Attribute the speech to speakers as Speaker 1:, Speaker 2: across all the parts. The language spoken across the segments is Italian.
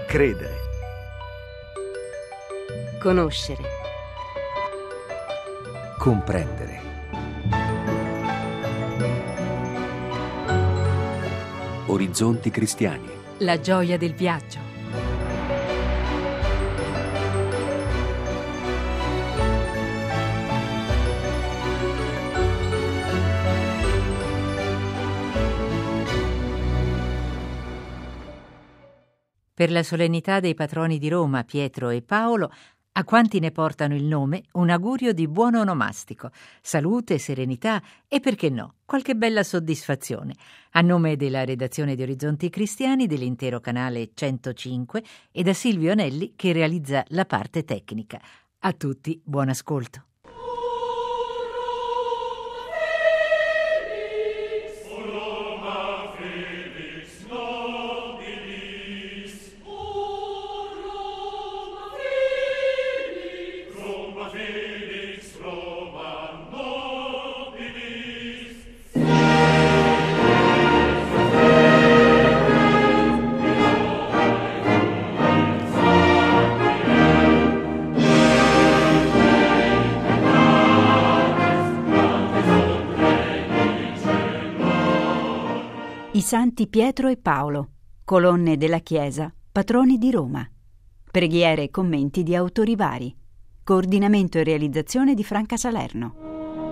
Speaker 1: Credere.
Speaker 2: Conoscere.
Speaker 3: Comprendere. Orizzonti cristiani.
Speaker 2: La gioia del viaggio. Per la solennità dei patroni di Roma, Pietro e Paolo, a quanti ne portano il nome, un augurio di buon onomastico, salute, serenità e, perché no, qualche bella soddisfazione. A nome della redazione di Orizzonti Cristiani, dell'intero canale 105 e da Silvio Anelli che realizza la parte tecnica. A tutti buon ascolto.
Speaker 4: I santi Pietro e Paolo, colonne della Chiesa, patroni di Roma. Preghiere e commenti di autori vari. Coordinamento e realizzazione di Franca Salerno.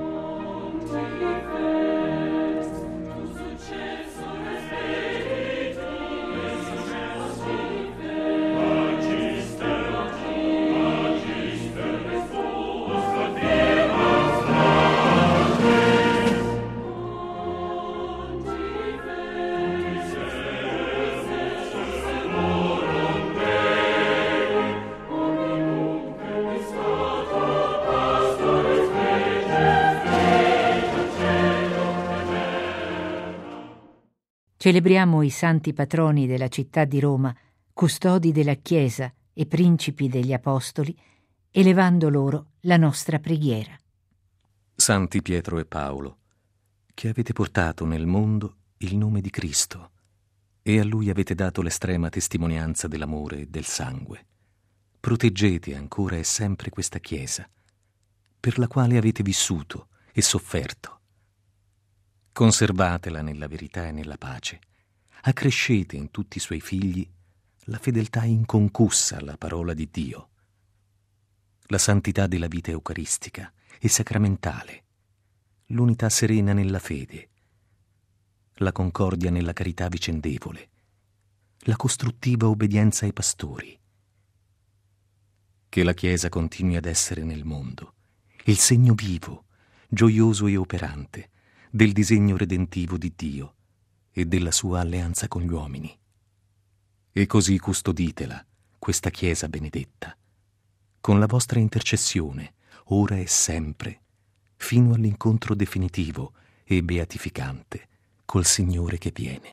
Speaker 2: Celebriamo i santi patroni della città di Roma, custodi della Chiesa e principi degli Apostoli, elevando loro la nostra preghiera.
Speaker 3: Santi Pietro e Paolo, che avete portato nel mondo il nome di Cristo e a Lui avete dato l'estrema testimonianza dell'amore e del sangue, proteggete ancora e sempre questa Chiesa, per la quale avete vissuto e sofferto. Conservatela nella verità e nella pace. Accrescete in tutti i suoi figli la fedeltà inconcussa alla parola di Dio, la santità della vita eucaristica e sacramentale, l'unità serena nella fede, la concordia nella carità vicendevole, la costruttiva obbedienza ai pastori. Che la Chiesa continui ad essere nel mondo il segno vivo, gioioso e operante del disegno redentivo di Dio e della sua alleanza con gli uomini. E così custoditela, questa Chiesa benedetta, con la vostra intercessione, ora e sempre, fino all'incontro definitivo e beatificante col Signore che viene.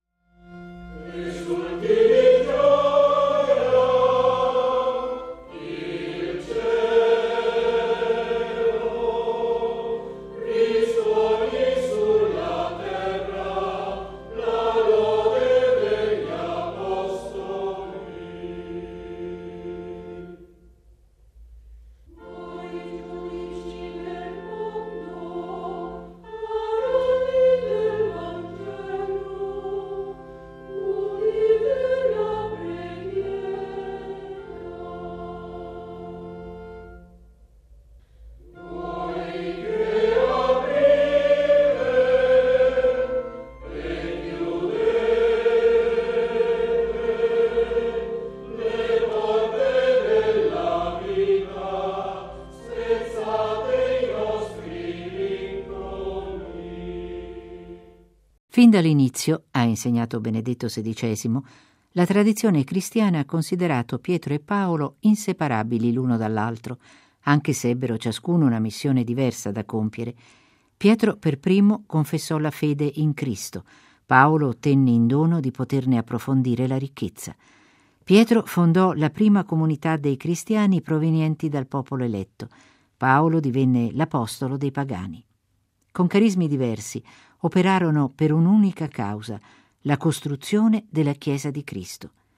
Speaker 2: Fin dall'inizio, ha insegnato Benedetto XVI, la tradizione cristiana ha considerato Pietro e Paolo inseparabili l'uno dall'altro, anche se ebbero ciascuno una missione diversa da compiere. Pietro per primo confessò la fede in Cristo, Paolo ottenne in dono di poterne approfondire la ricchezza. Pietro fondò la prima comunità dei cristiani provenienti dal popolo eletto, Paolo divenne l'apostolo dei pagani. Con carismi diversi operarono per un'unica causa, la costruzione della Chiesa di Cristo.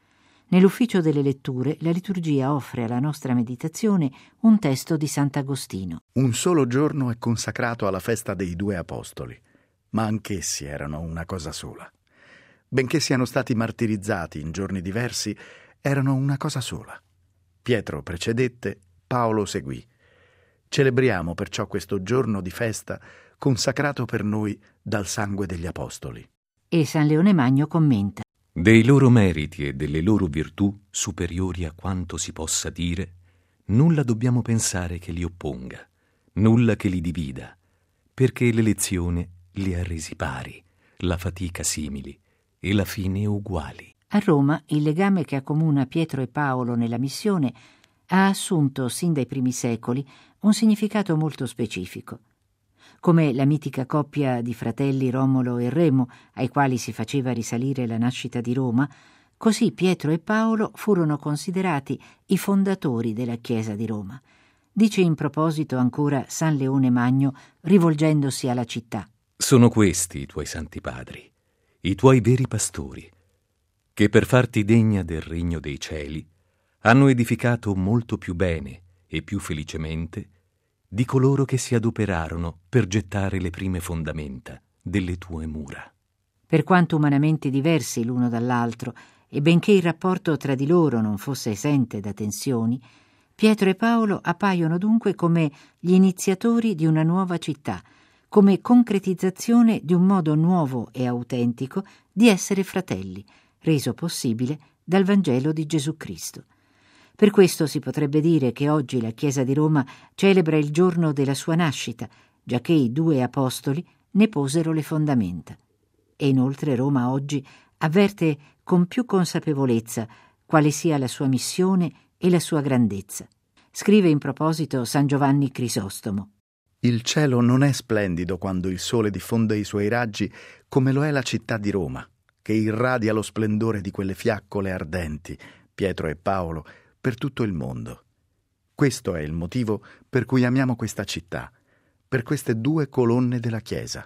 Speaker 2: Nell'ufficio delle letture, la liturgia offre alla nostra meditazione un testo di Sant'Agostino.
Speaker 1: Un solo giorno è consacrato alla festa dei 2 apostoli, ma anch'essi erano una cosa sola. Benché siano stati martirizzati in giorni diversi, erano una cosa sola. Pietro precedette, Paolo seguì. Celebriamo perciò questo giorno di festa consacrato per noi dal sangue degli apostoli.
Speaker 2: E San Leone Magno commenta:
Speaker 3: dei loro meriti e delle loro virtù, superiori a quanto si possa dire, nulla dobbiamo pensare che li opponga, nulla che li divida, perché l'elezione li ha resi pari, la fatica simili e la fine uguali.
Speaker 2: A Roma il legame che accomuna Pietro e Paolo nella missione ha assunto sin dai primi secoli un significato molto specifico. Come la mitica coppia di fratelli Romolo e Remo, ai quali si faceva risalire la nascita di Roma, così Pietro e Paolo furono considerati i fondatori della Chiesa di Roma. Dice in proposito ancora San Leone Magno, rivolgendosi alla città:
Speaker 3: sono questi i tuoi santi padri, i tuoi veri pastori, che per farti degna del regno dei cieli hanno edificato molto più bene e più felicemente di coloro che si adoperarono per gettare le prime fondamenta delle tue mura.
Speaker 2: Per quanto umanamente diversi l'uno dall'altro, e benché il rapporto tra di loro non fosse esente da tensioni, Pietro e Paolo appaiono dunque come gli iniziatori di una nuova città, come concretizzazione di un modo nuovo e autentico di essere fratelli, reso possibile dal Vangelo di Gesù Cristo. Per questo si potrebbe dire che oggi la Chiesa di Roma celebra il giorno della sua nascita, giacché i 2 apostoli ne posero le fondamenta. E inoltre Roma oggi avverte con più consapevolezza quale sia la sua missione e la sua grandezza. Scrive in proposito San Giovanni Crisostomo:
Speaker 1: il cielo non è splendido quando il sole diffonde i suoi raggi come lo è la città di Roma, che irradia lo splendore di quelle fiaccole ardenti, Pietro e Paolo, per tutto il mondo. Questo è il motivo per cui amiamo questa città, per queste 2 colonne della Chiesa.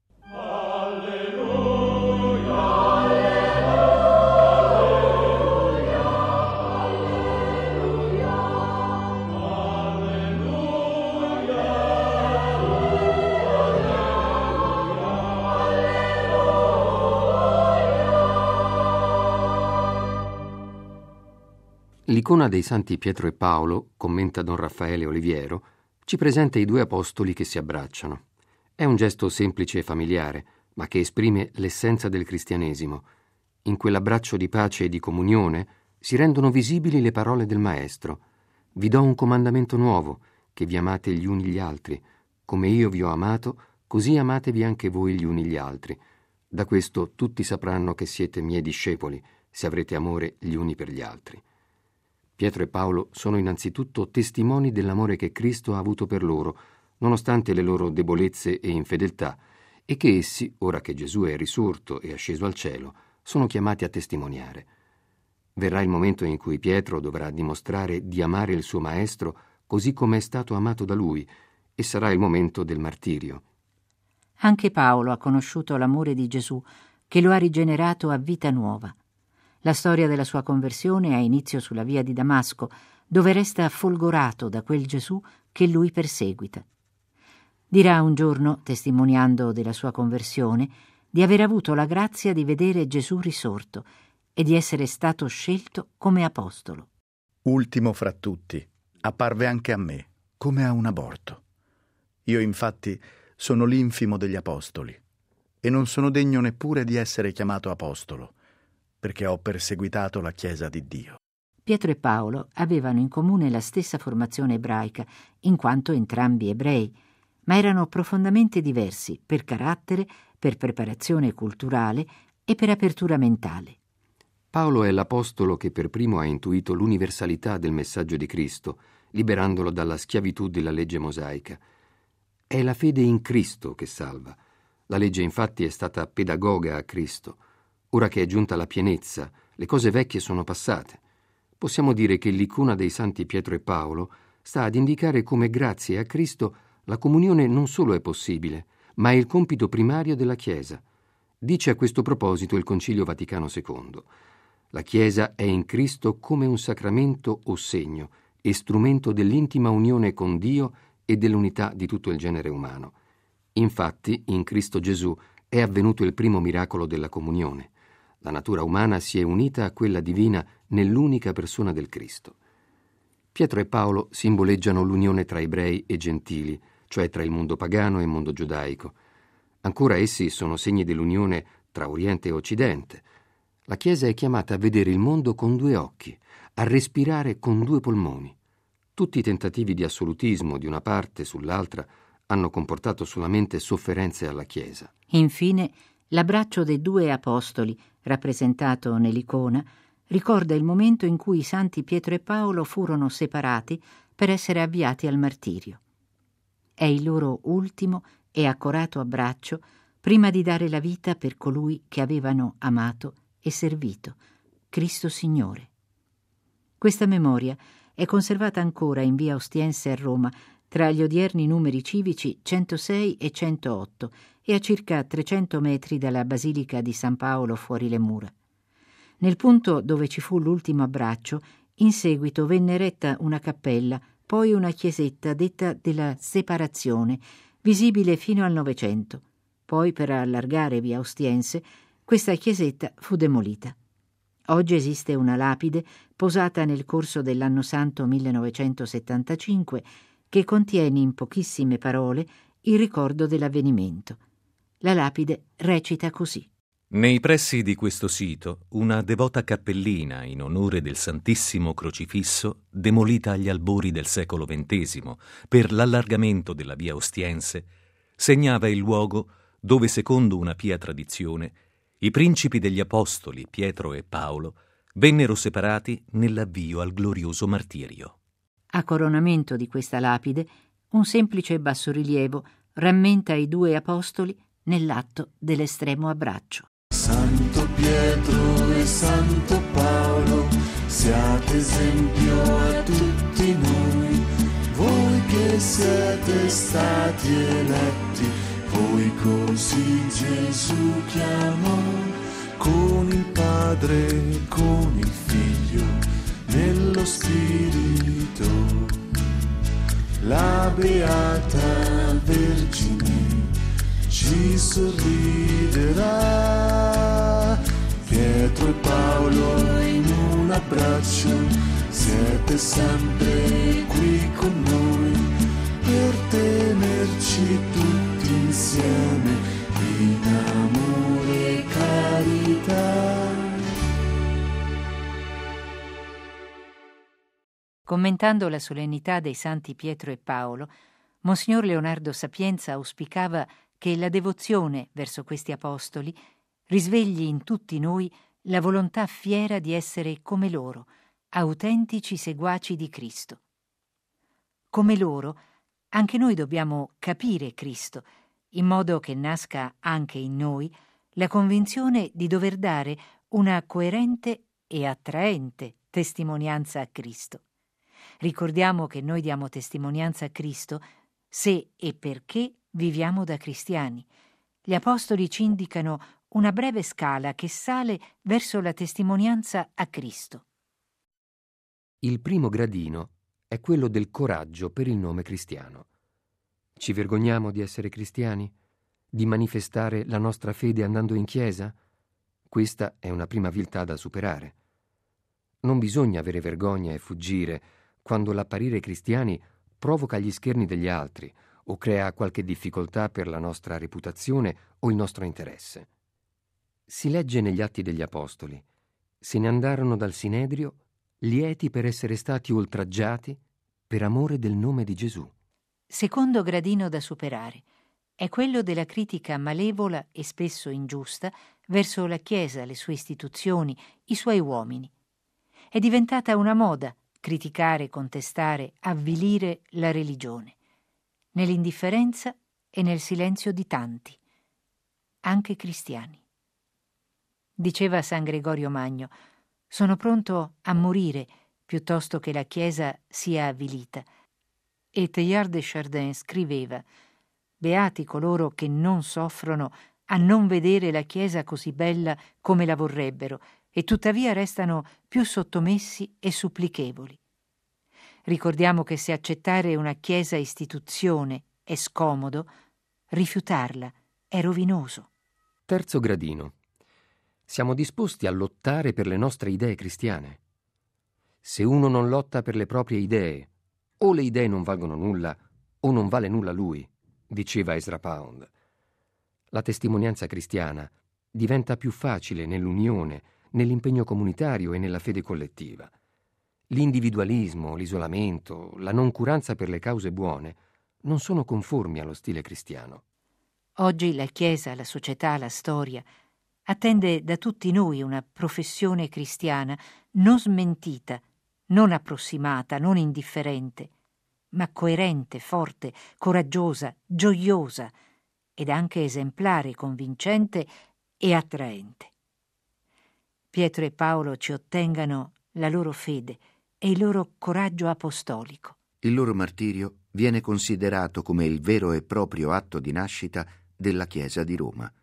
Speaker 5: L'icona dei santi Pietro e Paolo, commenta Don Raffaele Oliviero, ci presenta i 2 apostoli che si abbracciano. È un gesto semplice e familiare, ma che esprime l'essenza del cristianesimo. In quell'abbraccio di pace e di comunione si rendono visibili le parole del Maestro. Vi do un comandamento nuovo, che vi amate gli uni gli altri. Come io vi ho amato, così amatevi anche voi gli uni gli altri. Da questo tutti sapranno che siete miei discepoli, se avrete amore gli uni per gli altri. Pietro e Paolo sono innanzitutto testimoni dell'amore che Cristo ha avuto per loro, nonostante le loro debolezze e infedeltà, e che essi, ora che Gesù è risorto e asceso al cielo, sono chiamati a testimoniare. Verrà il momento in cui Pietro dovrà dimostrare di amare il suo Maestro così come è stato amato da lui, e sarà il momento del martirio.
Speaker 2: Anche Paolo ha conosciuto l'amore di Gesù, che lo ha rigenerato a vita nuova. La storia della sua conversione ha inizio sulla via di Damasco, dove resta folgorato da quel Gesù che lui perseguita. Dirà un giorno, testimoniando della sua conversione, di aver avuto la grazia di vedere Gesù risorto e di essere stato scelto come apostolo.
Speaker 1: Ultimo fra tutti, apparve anche a me, come a un aborto. Io infatti sono l'infimo degli apostoli e non sono degno neppure di essere chiamato apostolo, perché ho perseguitato la Chiesa di Dio.
Speaker 2: Pietro e Paolo avevano in comune la stessa formazione ebraica, in quanto entrambi ebrei, ma erano profondamente diversi per carattere, per preparazione culturale e per apertura mentale.
Speaker 5: Paolo è l'apostolo che per primo ha intuito l'universalità del messaggio di Cristo, liberandolo dalla schiavitù della legge mosaica. È la fede in Cristo che salva. La legge infatti è stata pedagoga a Cristo. Ora che è giunta la pienezza, le cose vecchie sono passate. Possiamo dire che l'icona dei santi Pietro e Paolo sta ad indicare come grazie a Cristo la comunione non solo è possibile, ma è il compito primario della Chiesa. Dice a questo proposito il Concilio Vaticano II: La Chiesa è in Cristo come un sacramento o segno e strumento dell'intima unione con Dio e dell'unità di tutto il genere umano. Infatti, in Cristo Gesù è avvenuto il primo miracolo della comunione. La natura umana si è unita a quella divina nell'unica persona del Cristo. Pietro e Paolo simboleggiano l'unione tra ebrei e gentili, cioè tra il mondo pagano e il mondo giudaico. Ancora essi sono segni dell'unione tra Oriente e Occidente. La Chiesa è chiamata a vedere il mondo con due occhi, a respirare con due polmoni. Tutti i tentativi di assolutismo di una parte sull'altra hanno comportato solamente sofferenze alla Chiesa.
Speaker 2: Infine, l'abbraccio dei due apostoli, rappresentato nell'icona, ricorda il momento in cui i santi Pietro e Paolo furono separati per essere avviati al martirio. È il loro ultimo e accorato abbraccio prima di dare la vita per colui che avevano amato e servito, Cristo Signore. Questa memoria è conservata ancora in via Ostiense a Roma, tra gli odierni numeri civici 106 e 108 e a circa 300 metri dalla Basilica di San Paolo fuori le mura. Nel punto dove ci fu l'ultimo abbraccio, in seguito venne eretta una cappella, poi una chiesetta detta della Separazione, visibile fino al Novecento. Poi, per allargare via Ostiense, questa chiesetta fu demolita. Oggi esiste una lapide posata nel corso dell'anno santo 1975 che contiene in pochissime parole il ricordo dell'avvenimento. La lapide recita così.
Speaker 3: Nei pressi di questo sito, una devota cappellina in onore del Santissimo Crocifisso, demolita agli albori del secolo XX per l'allargamento della via Ostiense, segnava il luogo dove, secondo una pia tradizione, i principi degli apostoli Pietro e Paolo vennero separati nell'avvio al glorioso martirio.
Speaker 2: A coronamento di questa lapide, un semplice bassorilievo rammenta i due apostoli nell'atto dell'estremo abbraccio.
Speaker 6: Santo Pietro e Santo Paolo, siate esempio a tutti noi, voi che siete stati eletti, voi così Gesù chiamò, con il Padre, con il Figlio, nello Spirito. La Beata Vergine ci sorriderà. Pietro e Paolo in un abbraccio, siete sempre qui con noi per tenerci tutti insieme in amore e carità.
Speaker 2: Commentando la solennità dei santi Pietro e Paolo, Monsignor Leonardo Sapienza auspicava che la devozione verso questi apostoli risvegli in tutti noi la volontà fiera di essere come loro, autentici seguaci di Cristo. Come loro, anche noi dobbiamo capire Cristo, in modo che nasca anche in noi la convinzione di dover dare una coerente e attraente testimonianza a Cristo. Ricordiamo che noi diamo testimonianza a Cristo se e perché viviamo da cristiani. Gli apostoli ci indicano una breve scala che sale verso la testimonianza a Cristo.
Speaker 5: Il primo gradino è quello del coraggio per il nome cristiano. Ci vergogniamo di essere cristiani? Di manifestare la nostra fede andando in chiesa? Questa è una prima viltà da superare. Non bisogna avere vergogna e fuggire quando l'apparire cristiani provoca gli scherni degli altri o crea qualche difficoltà per la nostra reputazione o il nostro interesse. Si legge negli Atti degli Apostoli: se ne andarono dal Sinedrio lieti per essere stati oltraggiati per amore del nome di Gesù.
Speaker 2: Secondo gradino da superare è quello della critica malevola e spesso ingiusta verso la Chiesa, le sue istituzioni, i suoi uomini. È diventata una moda criticare, contestare, avvilire la religione, nell'indifferenza e nel silenzio di tanti, anche cristiani. Diceva San Gregorio Magno: sono pronto a morire piuttosto che la Chiesa sia avvilita. E Teilhard de Chardin scriveva: beati coloro che non soffrono a non vedere la Chiesa così bella come la vorrebbero e tuttavia restano più sottomessi e supplichevoli. Ricordiamo che se accettare una Chiesa istituzione è scomodo, rifiutarla è rovinoso.
Speaker 5: Terzo gradino. Siamo disposti a lottare per le nostre idee cristiane. Se uno non lotta per le proprie idee, o le idee non valgono nulla, o non vale nulla lui, diceva Ezra Pound. La testimonianza cristiana diventa più facile nell'unione, nell'impegno comunitario e nella fede collettiva. L'individualismo, l'isolamento, la noncuranza per le cause buone non sono conformi allo stile cristiano.
Speaker 2: Oggi la Chiesa, la società, la storia attende da tutti noi una professione cristiana non smentita, non approssimata, non indifferente, ma coerente, forte, coraggiosa, gioiosa ed anche esemplare, convincente e attraente. Pietro e Paolo ci ottengano la loro fede e il loro coraggio apostolico.
Speaker 7: Il loro martirio viene considerato come il vero e proprio atto di nascita della Chiesa di Roma.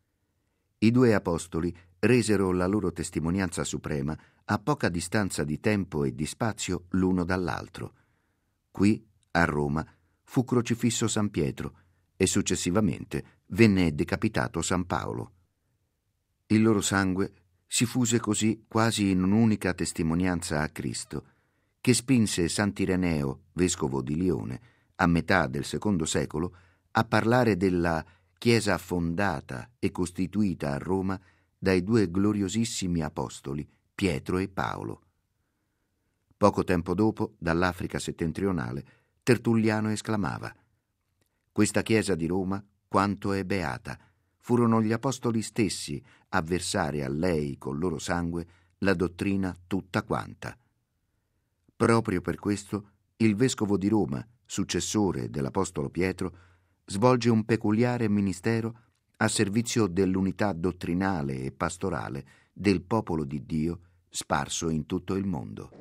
Speaker 7: I due apostoli resero la loro testimonianza suprema a poca distanza di tempo e di spazio l'uno dall'altro. Qui, a Roma, fu crocifisso San Pietro e successivamente venne decapitato San Paolo. Il loro sangue si fuse così quasi in un'unica testimonianza a Cristo, che spinse Sant'Ireneo, vescovo di Lione, a metà del II secolo, a parlare della Chiesa fondata e costituita a Roma dai due gloriosissimi apostoli, Pietro e Paolo. Poco tempo dopo, dall'Africa settentrionale, Tertulliano esclamava: «Questa Chiesa di Roma, quanto è beata! Furono gli apostoli stessi a versare a lei col loro sangue la dottrina tutta quanta». Proprio per questo il vescovo di Roma, successore dell'apostolo Pietro, svolge un peculiare ministero a servizio dell'unità dottrinale e pastorale del popolo di Dio sparso in tutto il mondo.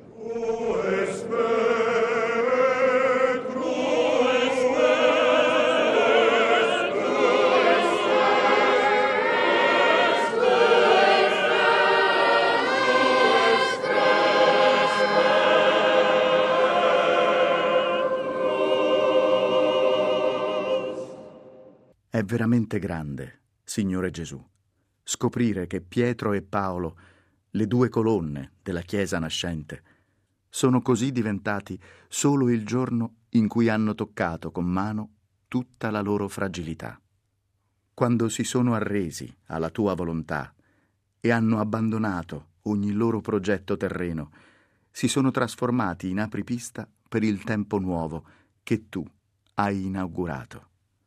Speaker 1: È veramente grande, Signore Gesù, scoprire che Pietro e Paolo, le due colonne della Chiesa nascente, sono così diventati solo il giorno in cui hanno toccato con mano tutta la loro fragilità. Quando si sono arresi alla tua volontà e hanno abbandonato ogni loro progetto terreno, si sono trasformati in apripista per il tempo nuovo che tu hai inaugurato.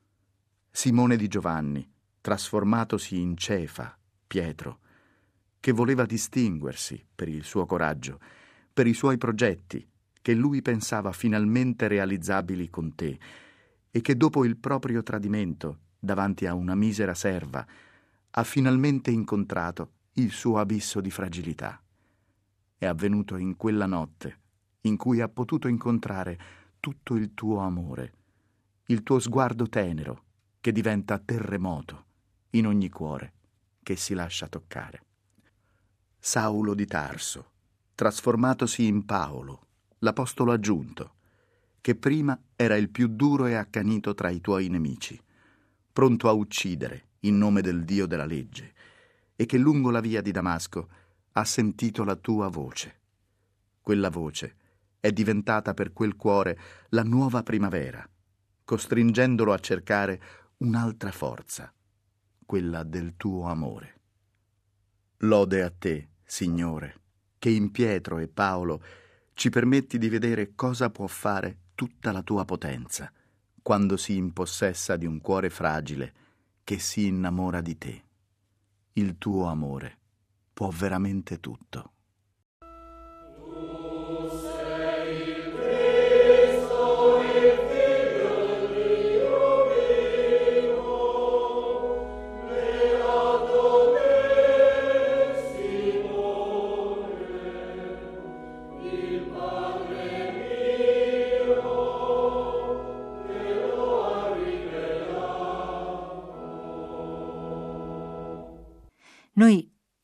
Speaker 1: Simone di Giovanni, trasformatosi in Cefa, Pietro, che voleva distinguersi per il suo coraggio, per i suoi progetti, che lui pensava finalmente realizzabili con te, e che dopo il proprio tradimento, davanti a una misera serva, ha finalmente incontrato il suo abisso di fragilità. È avvenuto in quella notte in cui ha potuto incontrare tutto il tuo amore, il tuo sguardo tenero, che diventa terremoto in ogni cuore che si lascia toccare. Saulo di Tarso, trasformatosi in Paolo, l'apostolo aggiunto, che prima era il più duro e accanito tra i tuoi nemici, pronto a uccidere in nome del Dio della legge, e che lungo la via di Damasco ha sentito la tua voce. Quella voce è diventata per quel cuore la nuova primavera, costringendolo a cercare un'altra forza, quella del tuo amore. Lode a te, Signore, che in Pietro e Paolo ci permetti di vedere cosa può fare tutta la tua potenza quando si impossessa di un cuore fragile che si innamora di te. Il tuo amore può veramente tutto.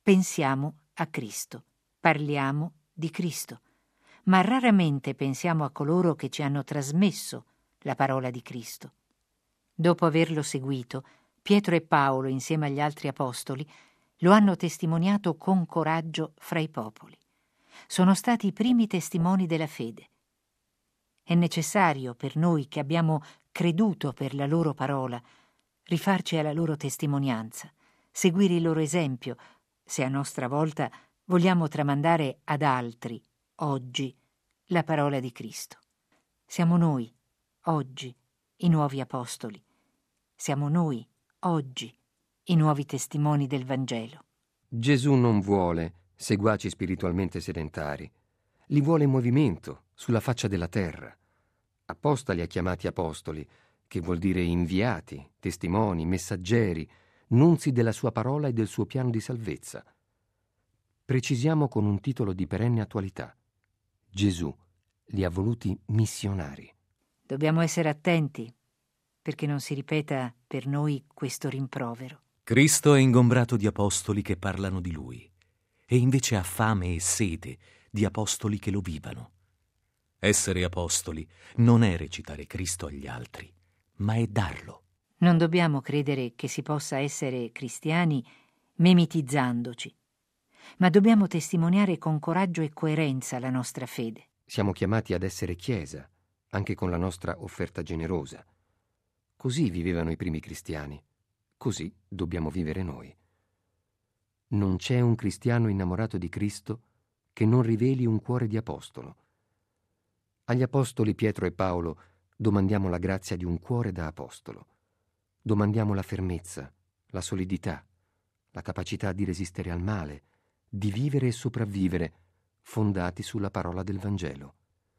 Speaker 2: pensiamo a Cristo, parliamo di Cristo, ma raramente pensiamo a coloro che ci hanno trasmesso la parola di Cristo. Dopo averlo seguito, Pietro e Paolo, insieme agli altri apostoli, lo hanno testimoniato con coraggio fra i popoli. Sono stati i primi testimoni della fede. È necessario per noi che abbiamo creduto per la loro parola rifarci alla loro testimonianza, seguire il loro esempio, se a nostra volta vogliamo tramandare ad altri, oggi, la parola di Cristo. Siamo noi, oggi, i nuovi apostoli. Siamo noi, oggi, i nuovi testimoni del Vangelo.
Speaker 5: Gesù non vuole seguaci spiritualmente sedentari. Li vuole in movimento, sulla faccia della terra. Apposta li ha chiamati apostoli, che vuol dire inviati, testimoni, messaggeri, nunzi della sua parola e del suo piano di salvezza. Precisiamo con un titolo di perenne attualità. Gesù li ha voluti missionari.
Speaker 2: Dobbiamo essere attenti perché non si ripeta per noi questo rimprovero.
Speaker 3: Cristo è ingombrato di apostoli che parlano di Lui e invece ha fame e sete di apostoli che lo vivano. Essere apostoli non è recitare Cristo agli altri, ma è darlo.
Speaker 2: Non dobbiamo credere che si possa essere cristiani memetizzandoci, ma dobbiamo testimoniare con coraggio e coerenza la nostra fede.
Speaker 5: Siamo chiamati ad essere Chiesa, anche con la nostra offerta generosa. Così vivevano i primi cristiani, così dobbiamo vivere noi. Non c'è un cristiano innamorato di Cristo che non riveli un cuore di apostolo. Agli apostoli Pietro e Paolo domandiamo la grazia di un cuore da apostolo. Domandiamo la fermezza, la solidità, la capacità di resistere al male, di vivere e sopravvivere, fondati sulla parola del Vangelo.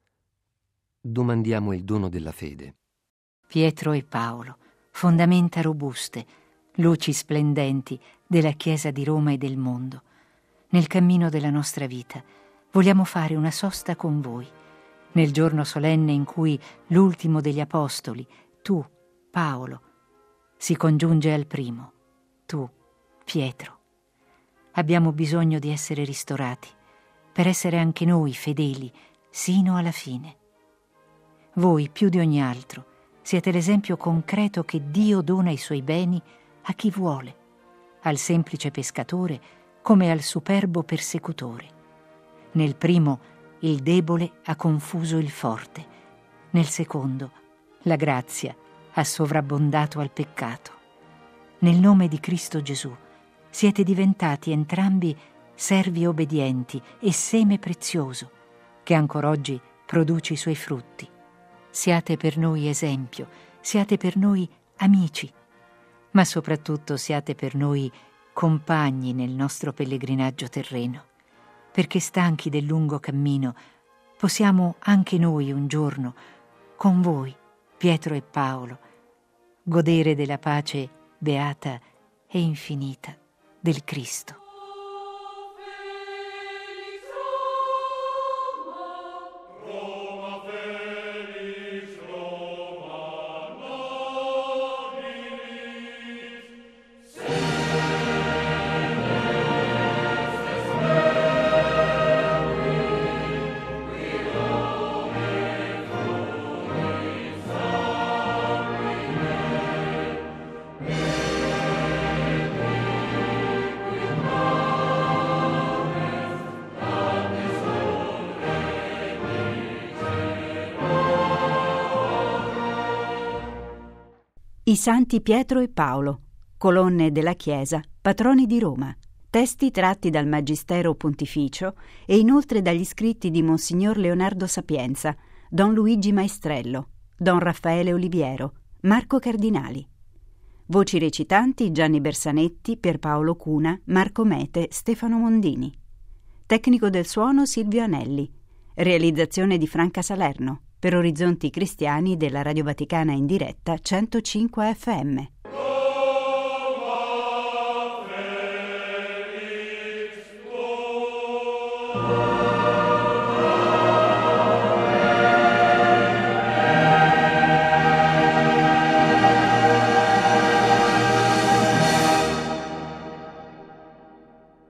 Speaker 5: Domandiamo il dono della fede.
Speaker 2: Pietro e Paolo, fondamenta robuste, luci splendenti della Chiesa di Roma e del mondo. Nel cammino della nostra vita vogliamo fare una sosta con voi, nel giorno solenne in cui l'ultimo degli apostoli, tu, Paolo, si congiunge al primo, tu, Pietro. Abbiamo bisogno di essere ristorati, per essere anche noi fedeli sino alla fine. Voi, più di ogni altro, siete l'esempio concreto che Dio dona i suoi beni a chi vuole, al semplice pescatore come al superbo persecutore. Nel primo il debole ha confuso il forte, nel secondo la grazia ha sovrabbondato al peccato. Nel nome di Cristo Gesù siete diventati entrambi servi obbedienti e seme prezioso che ancor oggi produce i suoi frutti. Siate per noi esempio, siate per noi amici, ma soprattutto siate per noi compagni nel nostro pellegrinaggio terreno, perché stanchi del lungo cammino possiamo anche noi un giorno, con voi, Pietro e Paolo, godere della pace beata e infinita del Cristo.
Speaker 4: I santi Pietro e Paolo, colonne della Chiesa, patroni di Roma, testi tratti dal Magistero Pontificio e inoltre dagli scritti di Monsignor Leonardo Sapienza, Don Luigi Maestrello, Don Raffaele Oliviero, Marco Cardinali. Voci recitanti Gianni Bersanetti, Pierpaolo Cuna, Marco Mete, Stefano Mondini. Tecnico del suono Silvio Anelli. Realizzazione di Franca Salerno. Per Orizzonti Cristiani della Radio Vaticana in diretta 105 FM.
Speaker 6: Oh